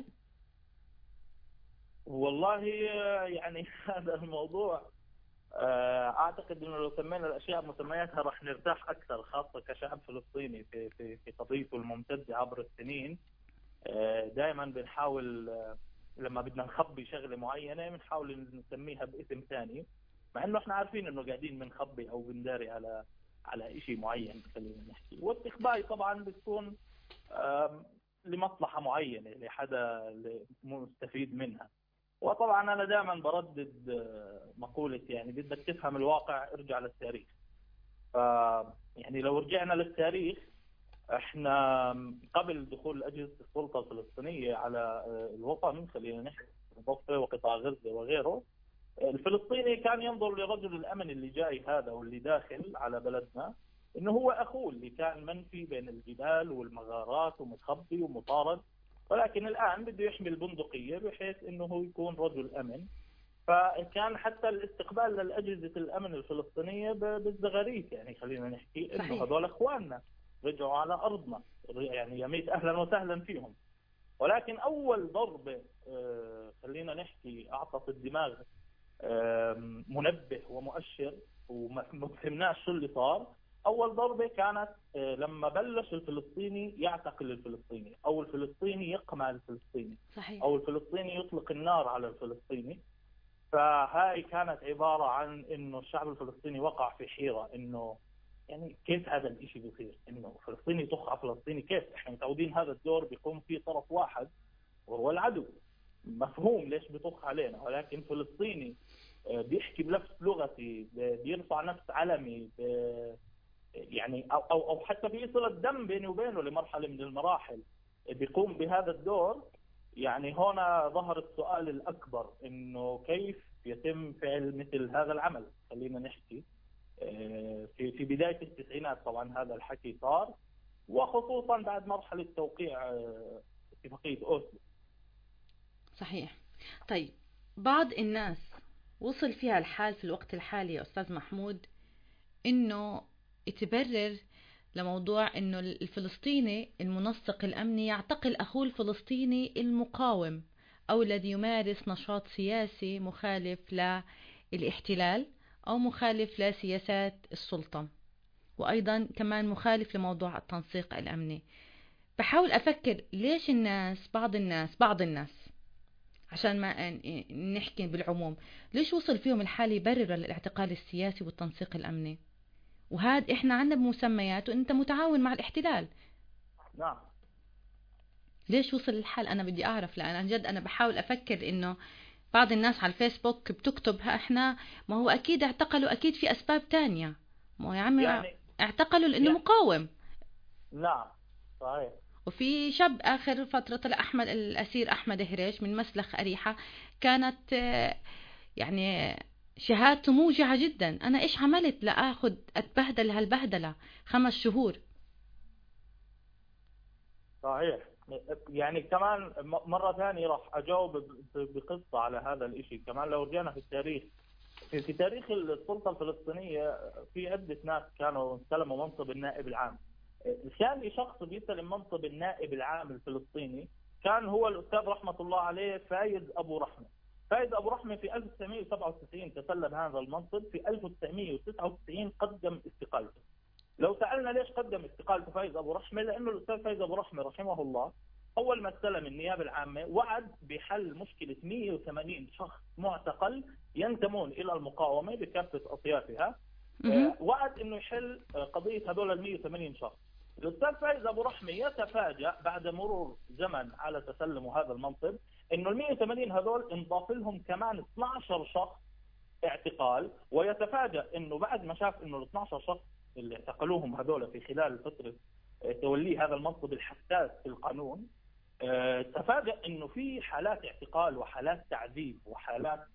والله يعني هذا الموضوع أعتقد إنه لو سمينا الأشياء مسمياتها رح نرتاح أكثر، خاصة كشعب فلسطيني في قضيته الممتدة عبر السنين. دائما بنحاول لما بدنا نخبي شغلة معينة بنحاول نسميها باسم ثاني، مع إنه إحنا عارفين إنه قاعدين بنخبي أو بنداري على إشي معين خلينا نحكي. والاستخباء طبعا بتكون لمصلحة معينة لحدا مستفيد منها. وطبعا أنا دائما بردد مقولة يعني بدك تفهم الواقع ارجع للتاريخ. يعني لو رجعنا للتاريخ، احنا قبل دخول أجهزة السلطة الفلسطينية على الوطن خلينا نحكي الضفة وقطاع غزة وغيره، الفلسطيني كان ينظر لرجل الأمن اللي جاي هذا واللي داخل على بلدنا إنه هو أخوه اللي كان منفي بين الجبال والمغارات ومخبي ومطارد، ولكن الآن بده يحمل بندقية بحيث إنه هو يكون رجل أمن. فكان حتى الاستقبال للأجهزة الأمن الفلسطينية بالزغاريت، يعني خلينا نحكي إنه هذول أخواننا رجعوا على أرضنا، يعني يميت أهلا وسهلا فيهم. ولكن أول ضربة خلينا نحكي أعطت الدماغ منبه ومؤشر وما فهمناش شو اللي صار. أول ضربة كانت لما بلش الفلسطيني يعتقل الفلسطيني، أو الفلسطيني يقمع الفلسطيني، صحيح. أو الفلسطيني يطلق النار على الفلسطيني. فهاي كانت عبارة عن إنه الشعب الفلسطيني وقع في حيرة، إنه يعني كيف هذا الإشي بيصير؟ إنه فلسطيني يطخ على فلسطيني، كيف؟ إحنا متعودين هذا الدور بيقوم فيه طرف واحد وهو العدو، مفهوم ليش بيطخ علينا، ولكن فلسطيني بيحكي بنفس لغتي، بيرفع نفس علمي، يعني أو حتى بيصل الدم بيني وبينه لمرحلة من المراحل بيقوم بهذا الدور. يعني هنا ظهر السؤال الأكبر، إنه كيف يتم فعل مثل هذا العمل. خلينا نحكي في بداية التسعينات طبعا هذا الحكي صار، وخصوصا بعد مرحلة توقيع اتفاقية أوسلو. صحيح. طيب، بعض الناس وصل فيها الحال في الوقت الحالي يا أستاذ محمود إنه يتبرر لموضوع إنه الفلسطيني المنسق الأمني يعتقل أخوه الفلسطيني المقاوم أو الذي يمارس نشاط سياسي مخالف للاحتلال أو مخالف لسياسات السلطة، وأيضا كمان مخالف لموضوع التنسيق الأمني. بحاول أفكر ليش بعض الناس عشان ما نحكي بالعموم، ليش وصل فيهم الحال يبرر للاعتقال السياسي والتنسيق الأمني؟ وهذا إحنا عنا بمسميات وأنت متعاون مع الاحتلال. نعم. ليش وصل الحال؟ أنا بدي أعرف، لأن عن جد أنا بحاول أفكر إنه بعض الناس على الفيسبوك بتكتب إحنا، ما هو أكيد اعتقلوا، أكيد في أسباب تانية. ما هو يا عمي يعني اعتقلوا لأنه مقاوم. نعم صحيح. وفي شاب آخر فترة طلع أحمد الأسير أحمد هريش من مسلخ أريحة، كانت يعني شهادته موجعة جدا. أنا إيش عملت لأخذ أتبهدل هالبهدلة 5 شهور؟ صحيح. يعني كمان مرة ثانية راح أجاوب بقصة على هذا الإشي. كمان لو رجعنا في التاريخ، في تاريخ السلطة الفلسطينية في عدة ناس كانوا استلموا منصب النائب العام. ثاني شخص بيستلم منصب النائب العام الفلسطيني كان هو الأستاذ رحمة الله عليه فايز أبو رحمة. فايز أبو رحمة في 1997 تسلم هذا المنصب، في 1999 قدم استقالته. لو سألنا ليش قدم استقالته فايز أبو رحمة، لأنه الأستاذ فايز أبو رحمة رحمه الله أول ما استلم النيابة العامة وعد بحل مشكلة 180 شخص معتقل ينتمون إلى المقاومة بكافة أطيافها. وعد إنه يحل قضية هذول ال 180 شخص. الأستاذ فايز أبو رحمة يتفاجأ بعد مرور زمن على تسلمه هذا المنصب إنه ال 180 هذول انضاف لهم كمان 12 شخص اعتقال، ويتفاجأ إنه بعد ما شاف إنه ال 12 شخص اللي اعتقلوهم هذول في خلال فترة توليه هذا المنصب الحساس في القانون، تفاجأ إنه في حالات اعتقال وحالات تعذيب وحالات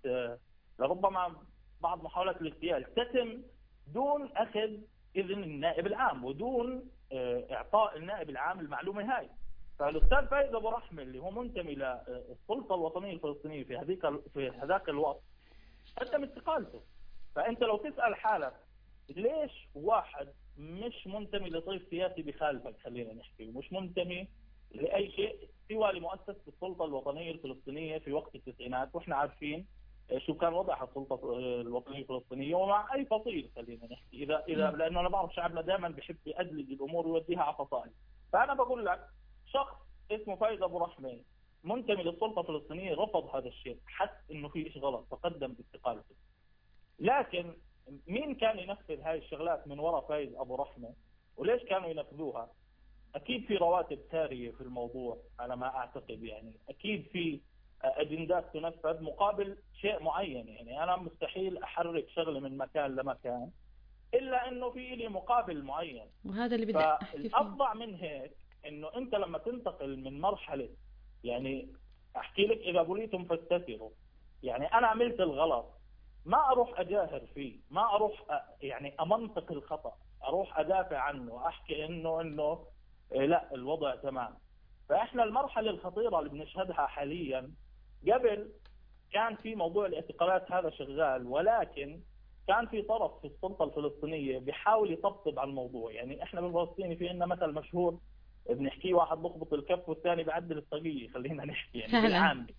لربما بعض محاولات الاغتيال تتم دون أخذ إذن النائب العام ودون إعطاء النائب العام المعلومة هاي. فالأستاذ فايز أبو رحمة اللي هو منتمي للسلطة الوطنية الفلسطينية في هذاك الوقت قدم استقالته. فأنت لو تسأل حالك ليش واحد مش منتمي لطيف سياسي بخالفك، خلينا نحكي، مش منتمي لأي شيء سوى لمؤسسة السلطة الوطنية الفلسطينية في وقت التسعينات، وإحنا عارفين شو كان وضع السلطة الوطنية الفلسطينية ومع أي فصيل، خلينا نحكي إذا لأنه أنا بعرف شعبنا دائما بحب يأدلج الأمور ويوديها على فصائل. فأنا بقول لك شخص اسمه فايز أبو رحمة منتمي للسلطة الفلسطينية رفض هذا الشيء، حس إنه في شيء غلط فقدم باستقالته. لكن مين كان ينفذ هاي الشغلات من وراء فايز أبو رحمة وليش كانوا ينفذوها؟ أكيد في رواتب سارية في الموضوع على ما أعتقد. يعني أكيد في أجندات تنفذ مقابل شيء معين. يعني أنا مستحيل أحرك شغلة من مكان لمكان إلا إنه في لي مقابل معين، وهذا اللي بدي أحكي فيه. فالأفضل من هيك إنه أنت لما تنتقل من مرحلة، يعني أحكي لك إذا بوليتم فاستثروا، يعني أنا عملت الغلط ما أروح أجاهر فيه، ما أروح يعني أمنطق الخطأ، أروح أدافع عنه، أحكي إنه لا الوضع تمام. فإحنا المرحلة الخطيرة اللي بنشهدها حاليا، قبل كان في موضوع الاعتقالات هذا شغال، ولكن كان في طرف في السلطة الفلسطينية بيحاول يطبطب على الموضوع. يعني إحنا بالفلسطيني في عندنا مثل مشهور بنحكيه، واحد بيخبط الكف والثاني بيعدل الطاقية، خلينا نحكي يعني بالعامي.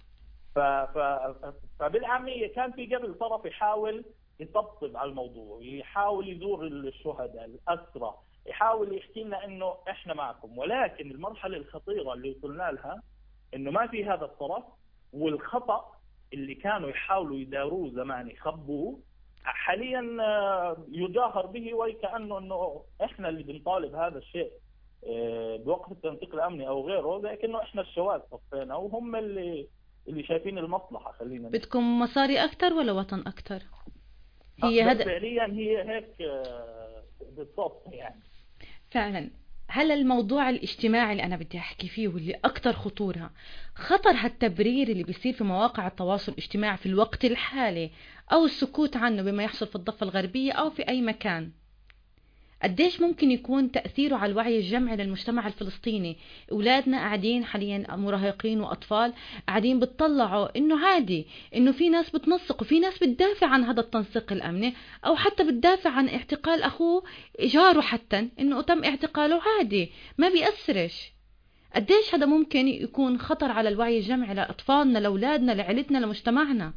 فبالعامية كان في قبل طرف يحاول يطبطب على الموضوع، يحاول يزور الشهداء الأسرى، يحاول يحكي لنا إنه إحنا معكم. ولكن المرحلة الخطيرة اللي وصلنا لها إنه ما في هذا الطرف، والخطأ اللي كانوا يحاولوا يداروه زمان يخبوه حاليا يجاهر به، وكأنه إنه إحنا اللي بنطالب هذا الشيء بوقف التنسيق الأمني أو غيره، لكنه إحنا الشواذ صفينا وهم اللي شايفين المصلحة. خلينا بدكم مصاري أكتر ولا وطن أكتر؟ فعليا هي هيك بالضبط. يعني فعلا. هل الموضوع الاجتماعي اللي أنا بدي أحكي فيه واللي أكتر خطورة، خطر هالتبرير اللي بيصير في مواقع التواصل الاجتماعي في الوقت الحالي، أو السكوت عنه بما يحصل في الضفة الغربية أو في أي مكان، قديش ممكن يكون تأثيره على الوعي الجمعي للمجتمع الفلسطيني؟ أولادنا قاعدين حاليا مراهقين وأطفال قاعدين بتطلعوا إنه عادي، إنه في ناس بتنسق وفي ناس بتدافع عن هذا التنسيق الأمني، أو حتى بتدافع عن اعتقال أخوه جاره، حتى إنه تم اعتقاله عادي ما بيأثرش. قديش هذا ممكن يكون خطر على الوعي الجمعي لأطفالنا، لأولادنا، لعائلتنا، لمجتمعنا؟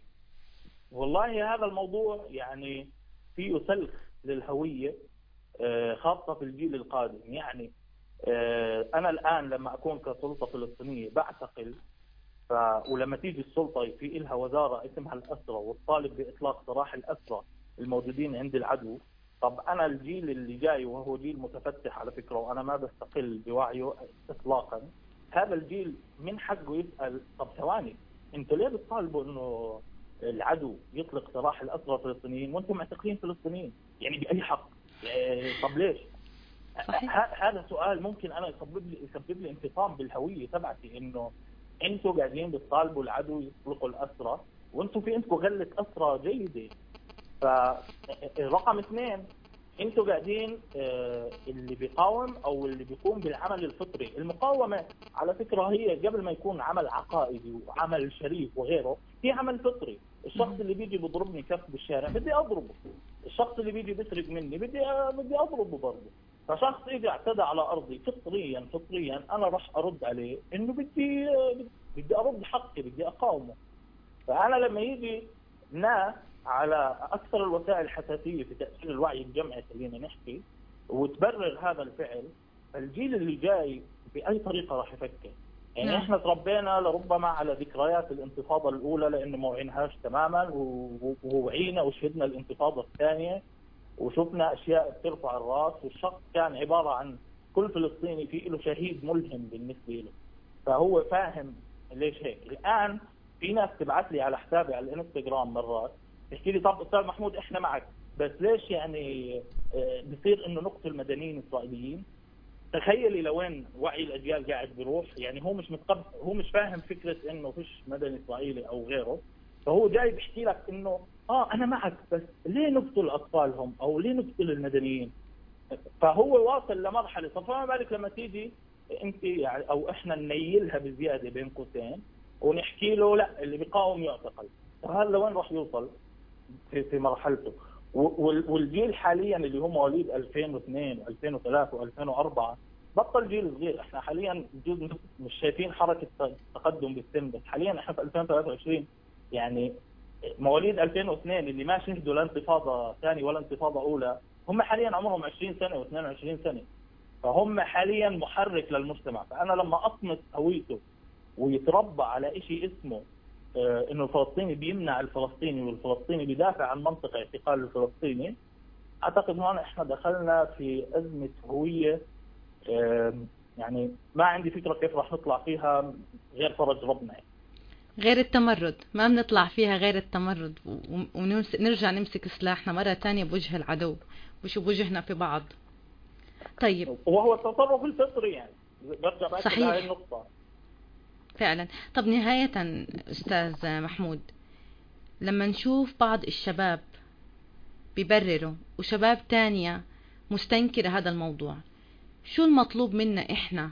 والله هذا الموضوع يعني فيه سلخ للهوية خاصة في الجيل القادم. يعني أنا الآن لما أكون كسلطة فلسطينية بعتقل، ولما تيجي السلطة في إلها وزارة اسمها الأسرة وتطالب بإطلاق سراح الأسرة الموجودين عند العدو، طب أنا الجيل اللي جاي وهو جيل متفتح على فكرة، وأنا ما بستقل بوعيه إطلاقا، هذا الجيل من حقه يسال طب ثواني، انتوا ليه بتطالبوا انه العدو يطلق سراح الاسرى الفلسطينيين وانتم معتقلين فلسطينيين؟ يعني باي حق؟ طب ليش؟ صحيح. هذا سؤال ممكن انا يسبب لي انفصام بالهويه تبعتي، انه انتوا قاعدين بتطالبوا العدو يطلقوا الاسرى وانتم في عندكم غله اسرى جيده. فرقم 2، انتوا قاعدين اللي بيقاوم او اللي بيقوم بالعمل الفطري. المقاومه على فكره هي قبل ما يكون عمل عقائدي وعمل شريف وغيره، هي عمل فطري. الشخص اللي بيجي بيضربني كف بالشارع بدي اضربه، الشخص اللي بيجي بيسرق مني بدي اضربه برضه. فشخص اجى اعتدى على ارضي فطريا انا راح ارد عليه انه بدي ارد حقي، بدي اقاومه. فانا لما يجي ناس على اكثر الوسائل الحساسيه في تاثير الوعي الجمعي خلينا نحكي وتبرر هذا الفعل، الجيل اللي جاي باي طريقه راح يفكر. يعني احنا تربينا لربما على ذكريات الانتفاضه الاولى لانه ما وعيناهاش تماما، ووعينا وشهدنا الانتفاضه الثانيه وشفنا اشياء بترفع الراس، والشخص كان عباره عن كل فلسطيني في له شهيد ملهم بالنسبه له، فهو فاهم ليش هيك. الان في ناس تبعث لي على حسابي على الانستغرام مرات تحكي لي طب استاذ محمود احنا معك، بس ليش يعني بصير انه نقتل مدنيين اسرائيليين؟ تخيلي لوين وعي الاجيال قاعد بيروح. يعني هو مش فاهم فكره انه فيش مدني اسرائيلي او غيره، فهو جاي بيحكي لك انه انا معك، بس ليه نقتل اطفالهم او ليه نقتل المدنيين؟ فهو واصل لمرحله. طب فما بالك لما تيجي انت يعني او احنا ننيلها بزياده بين قوسين ونحكي له لا اللي بيقاوم يعتقل، فهذا لوين راح يوصل في مرحلته؟ والجيل حاليا اللي هم مواليد 2002 و2003 و2004 بطل جيل صغير. احنا حاليا مش شايفين حركه تقدم بالسن، بس حاليا احنا في 2023 يعني مواليد 2002 اللي ما شهدوا لا انتفاضه ثانيه ولا انتفاضه اولى هم حاليا عمرهم 20 سنه و22 سنه، فهم حاليا محرك للمجتمع. فانا لما اطمس هويته ويتربى على شيء اسمه انه الفلسطيني بيمنع الفلسطيني والفلسطيني بيدافع عن منطقه اعتقال الفلسطيني، اعتقد هون احنا دخلنا في ازمه هويه يعني ما عندي فكره كيف راح نطلع فيها غير فرج ربنا. يعني غير التمرد، ما بنطلع فيها غير التمرد ونرجع نمسك سلاحنا مرة تانية بوجه العدو وشو بوجهنا في بعض. طيب وهو التصرف الفطري، يعني برجع بأكد على هاي النقطة فعلا. طب نهاية أستاذ محمود، لما نشوف بعض الشباب بيبرروا وشباب تانية مستنكرة هذا الموضوع، شو المطلوب منا إحنا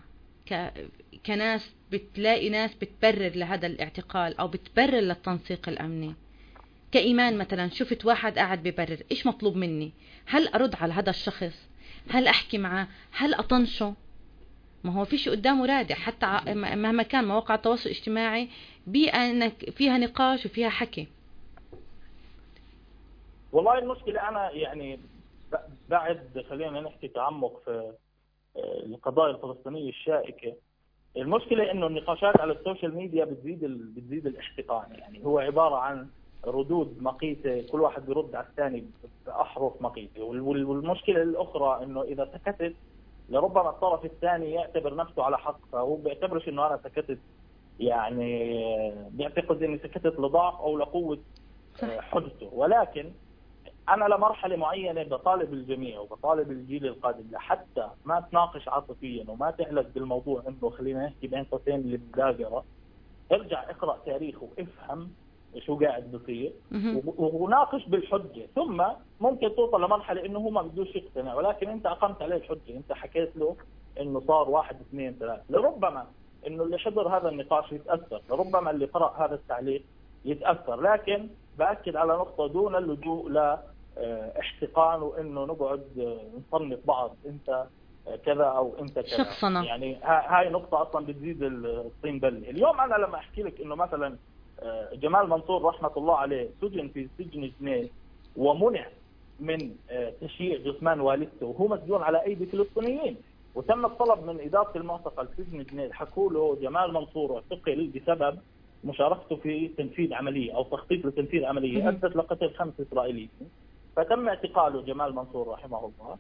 كناس بتلاقي ناس بتبرر لهذا الاعتقال أو بتبرر للتنسيق الأمني؟ كإيمان مثلا شفت واحد قاعد بيبرر، إيش مطلوب مني؟ هل أرد على هذا الشخص؟ هل أحكي معه؟ هل أطنشه؟ ما هو فيش قدامه رادع. حتى مهما كان مواقع التواصل الاجتماعي بيئة فيها نقاش وفيها حكي. والله المشكلة أنا يعني بعد خلينا نحكي تعمق في القضايا الفلسطينية الشائكة، المشكلة إنه النقاشات على السوشيال ميديا بتزيد الاحتقان. يعني هو عبارة عن ردود مقيتة، كل واحد بيرد على الثاني بأحرف مقيتة. والمشكلة الأخرى إنه إذا سكتت لربما الطرف الثاني يعتبر نفسه على حق، فهو بيعتبرش إنه أنا سكتت، يعني بيعتقد إني سكتت لضعف أو لقوة حجته. ولكن أنا لمرحلة معينة بطالب الجميع وبطالب الجيل القادم لحتى ما تناقش عاطفيا وما تعلق بالموضوع إنه خلينا نحكي بين قوسين للمجاجرة، ارجع اقرأ تاريخ وافهم شو قاعد بصير وناقش بالحجة، ثم ممكن توصل لمرحلة إنه هو ما بدوش يقتنع، ولكن أنت أقمت عليه الحجة، أنت حكيت له إنه صار 1 2 3. لربما إنه اللي حضر هذا النقاش يتأثر، لربما اللي قرأ هذا التعليق يتأثر، لكن بأكد على نقطة دون اللجوء لاحتقان وإنه نقعد نصنف بعض أنت كذا أو أنت كذا شخصنا. يعني هاي نقطة أصلا بتزيد الطين بلة. اليوم أنا لما أحكي لك إنه مثلا جمال منصور رحمة الله عليه سجن في سجن جنيه ومنع من تشييع جثمان والدته وهو مسجون على أيدي فلسطينيين، وتم الطلب من إدارة المعتقل في سجن جنيه، حكوا له جمال منصور اعتقل بسبب مشاركته في تنفيذ عملية أو تخطيط لتنفيذ عملية أدت لقتل 5 إسرائيليين، فتم اعتقاله جمال منصور رحمه الله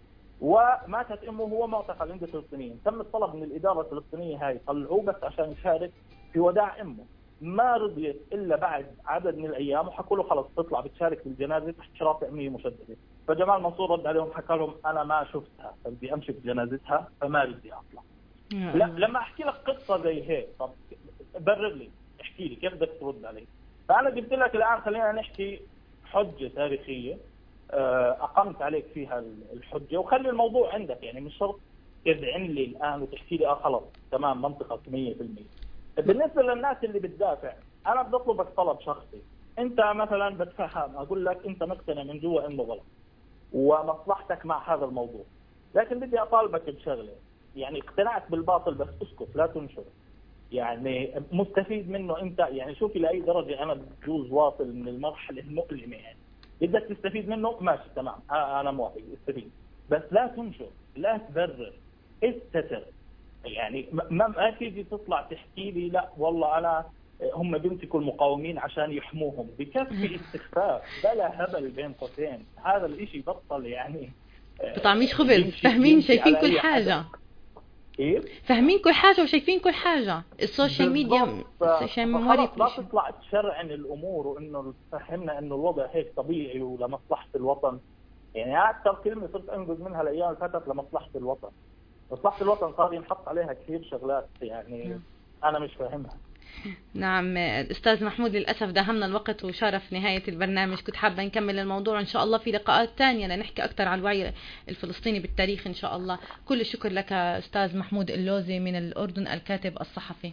وماتت امه وهو معتقل عند الفلسطينيين. تم الطلب من الاداره الفلسطينيه هاي طلعوه بس عشان يشارك في وداع امه، ما رضيت الا بعد عدد من الايام وحكوا له خلص تطلع بتشارك في الجنازه تحت شراسه امنيه مشدده. فجمال منصور رد عليهم حكى لهم انا ما شفتها فبدي امشي بجنازتها فما بدي اطلع. لا لما احكي لك قصه زي هيك طب برر لي، احكي لي كيف بدك ترد علي. فانا قلت لك الان خلينا نحكي حجه تاريخيه اقمت عليك فيها الحجه، وخلي الموضوع عندك، يعني مش شرط تذعن لي الان وتحكي لي خلص تمام منطقك 100%. بالنسبه للناس اللي بتدافع انا بدي اطلبك طلب شخصي. انت مثلا بتفهم اقول لك انت مقتنع من جوا انه غلط ومصلحتك مع هذا الموضوع، لكن بدي اطالبك بشغله، يعني اقتنعت بالباطل بس اسكت لا تنشر، يعني مستفيد منه انت. يعني شوفي لاي درجه انا بجوز واصل من المرحله المؤلمه، يعني بدك تستفيد منه ماشي تمام انا موافق استفيد، بس لا تنشر لا تبرر استتر. يعني ما تيجي تطلع تحكي لي لا والله انا هم بيمسكوا المقاومين عشان يحموهم، بكفي استخفاف بلا هبل بين قوسين. هذا الاشي بطل يعني طعميش خبز، فاهمين شايفين كل حاجة. إيه؟ فاهمين كل حاجة وشايفين كل حاجة. السوشيال ميديا خلاص لا تطلع تشرعن الأمور وإنه تفهمنا إنه الوضع هيك طبيعي ولمصلحة الوطن. يعني أكثر كلمة صرت أنجز منها الأيام اللي فاتت لمصلحة الوطن. مصلحة الوطن صار ينحط عليها كثير شغلات يعني أنا مش فاهمها. نعم أستاذ محمود، للأسف داهمنا الوقت وشرف نهاية البرنامج. كنت حابة نكمل الموضوع إن شاء الله في لقاءات تانية لنحكي أكثر عن الوعي الفلسطيني بالتاريخ إن شاء الله. كل الشكر لك أستاذ محمود اللوزي من الأردن الكاتب الصحفي.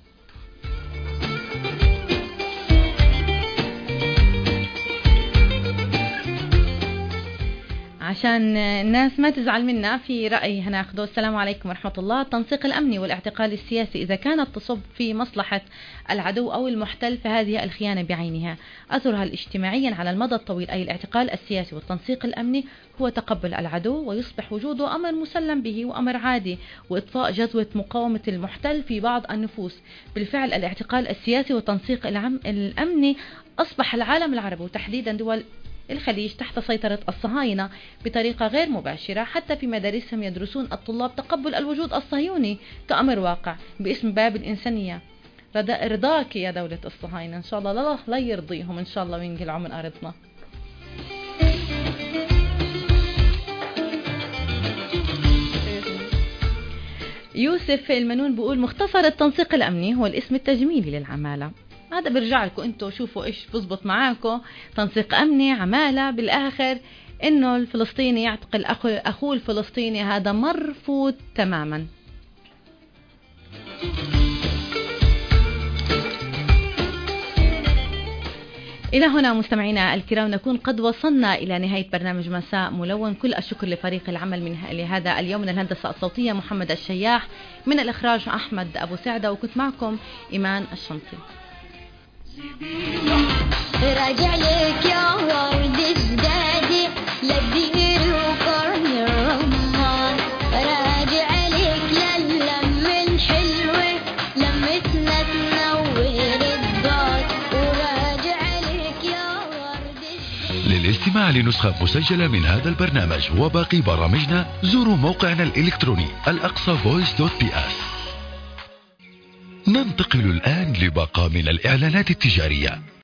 عشان الناس ما تزعل منا في رأي هناخده. السلام عليكم ورحمة الله. التنسيق الأمني والاعتقال السياسي إذا كانت تصب في مصلحة العدو أو المحتل فهذه الخيانة بعينها أثرها الاجتماعيا على المدى الطويل، أي الاعتقال السياسي والتنسيق الأمني هو تقبل العدو ويصبح وجوده أمر مسلم به وأمر عادي وإطفاء جذوة مقاومة المحتل في بعض النفوس. بالفعل الاعتقال السياسي والتنسيق الأمني أصبح العالم العربي وتحديدا دول الخليج تحت سيطرة الصهاينة بطريقة غير مباشرة. حتى في مدارسهم يدرسون الطلاب تقبل الوجود الصهيوني كأمر واقع باسم باب الإنسانية. رضاك يا دولة الصهاينة إن شاء الله لا يرضيهم إن شاء الله وينقلعوا من أرضنا. يوسف المنون بيقول مختصر التنسيق الأمني هو الاسم التجميلي للعمالة. هذا برجع لكم انتوا شوفوا ايش بزبط معاكم، تنسيق امني عمالة. بالاخر انه الفلسطيني يعتقل اخوه الفلسطيني هذا مرفوض تماما. إلى هنا مستمعينا الكرام نكون قد وصلنا إلى نهاية برنامج مساء ملون. كل الشكر لفريق العمل لهذا اليوم من الهندسة الصوتية محمد الشياح، من الإخراج أحمد أبو سعدة، وكنت معكم إيمان الشنطي. راجع لك يا ورد الزدادي للدير وقرن الرمان، راجع لك للم الحلوة لمتنا تنور الدار، وراجع لك يا ورد للاستماع لنسخة مسجلة من هذا البرنامج وباقي برامجنا زوروا موقعنا الإلكتروني الأقصى voice.ps. ننتقل الآن لباقة من الإعلانات التجارية.